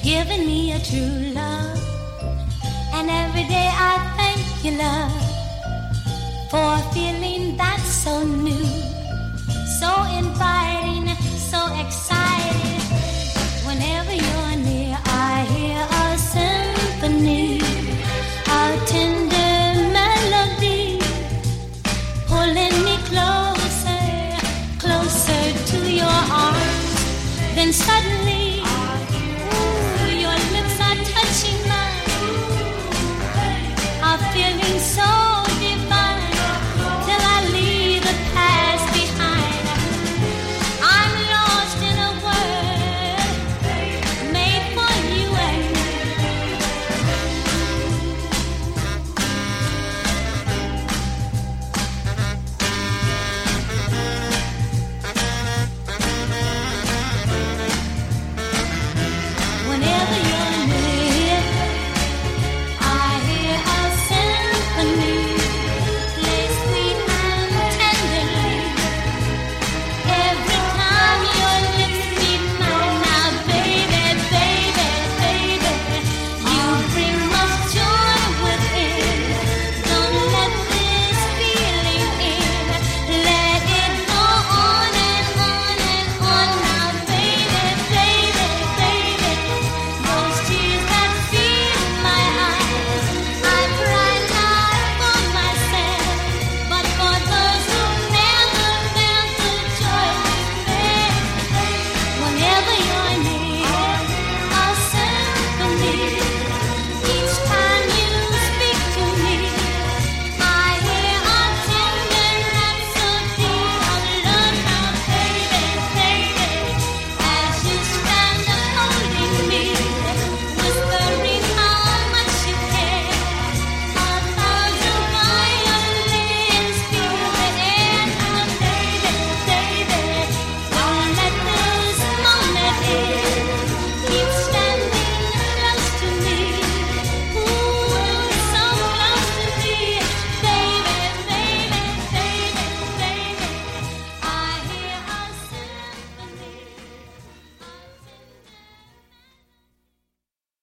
given me a true love. And every day I thank you, love, for a feeling that's so new, so inviting, so exciting. Whenever you're near, I hear a symphony, a tender melody, pulling me closer, closer to your arms. Then suddenly